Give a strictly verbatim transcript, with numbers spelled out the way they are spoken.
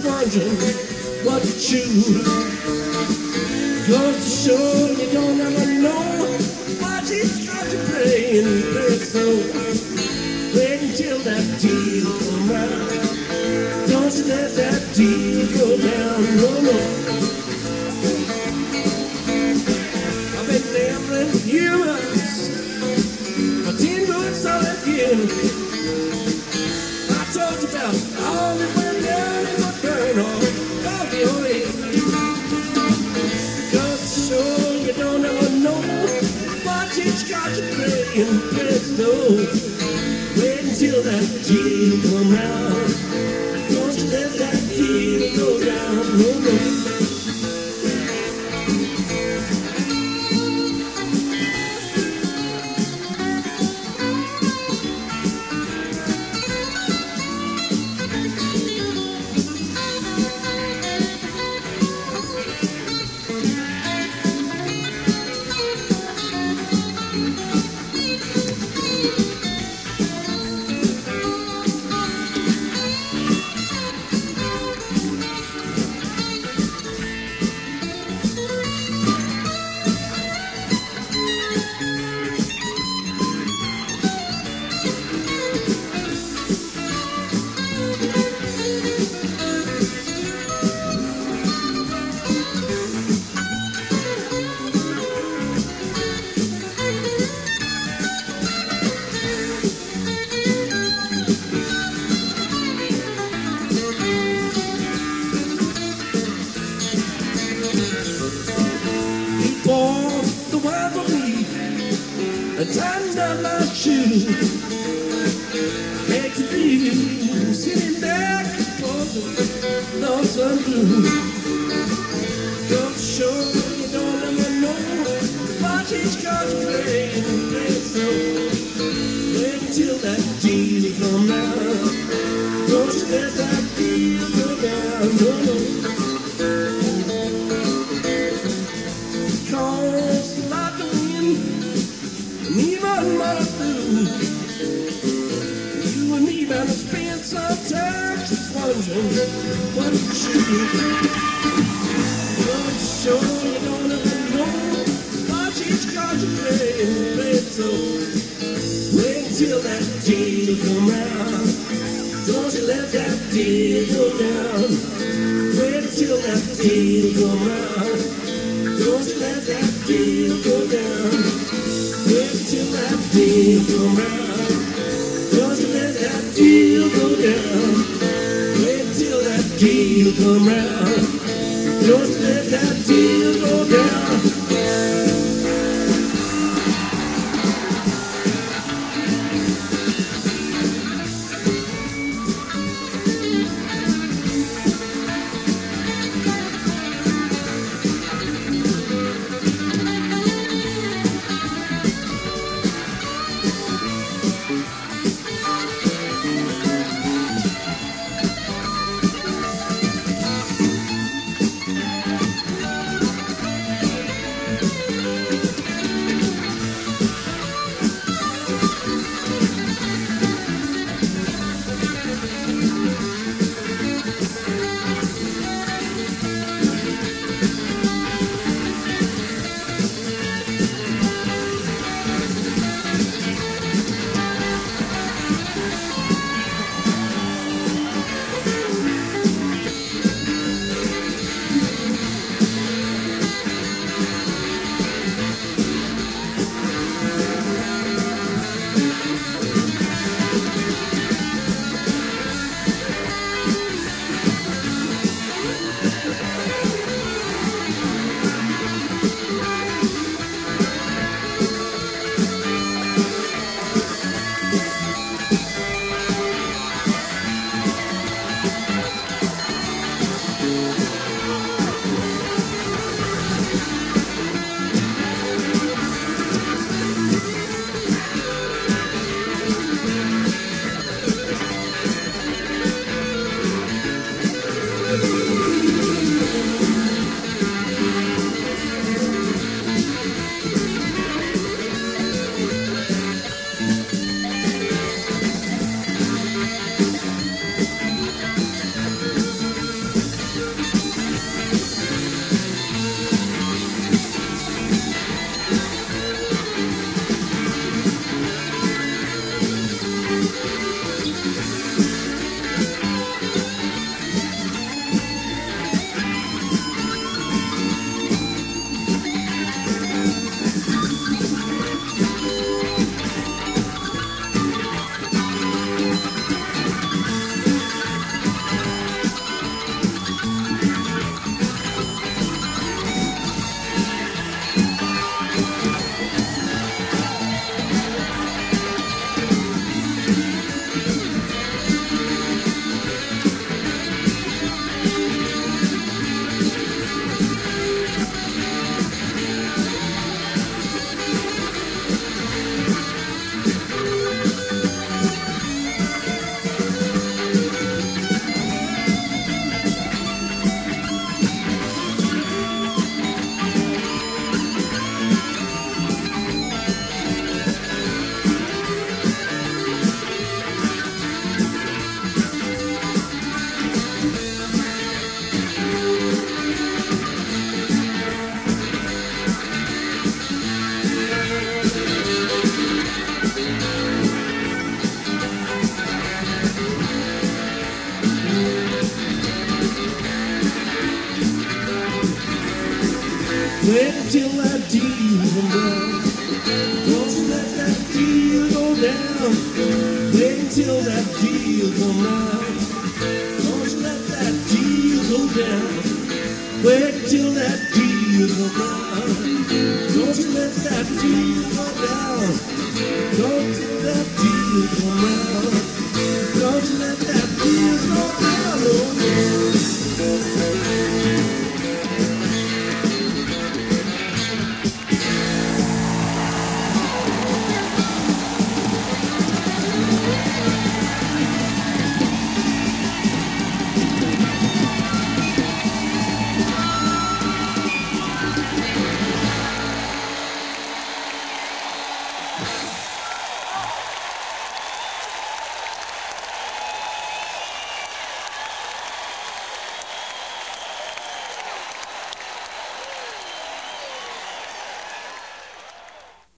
wondering what to choose. Goes to show you don't ever know what each card you play and play it so. Wait until that deal come round. Don't you let that deal go down, no, no. I've been gambling with humans for ten good solid years. I told you about all that went down in my burn off all the oil. Goes to show you don't ever know what each card you play and play it slow. Wait until that deal come round. Don't you let that deal go down, no, no. The world for me and tighten down my shoes. Makes you feel sitting back for the lonesome blues. Don't show you don't ever know what each card you play and play it so. Wait until that deal come round. Don't you let that deal go down, no, no. Even what I do, you and me better spend some time just wondering what it should do. Don't show you don't ever know watch each card you play and play it so. Wait until that deal come round. Don't you let that deal go down. Wait until that deal come round. Don't you let that deal go down. Wait till that deal come round. Don't you let that deal go down. Wait till that deal come round. Don't you let that deal go down. Wait until that deal come down. Don't you let that deal go down. Wait until that deal come down. Don't you let that deal go down. Wait until that deal come down. Don't you let that deal go down. Don't you let that deal come down. Don't you let that deal go down.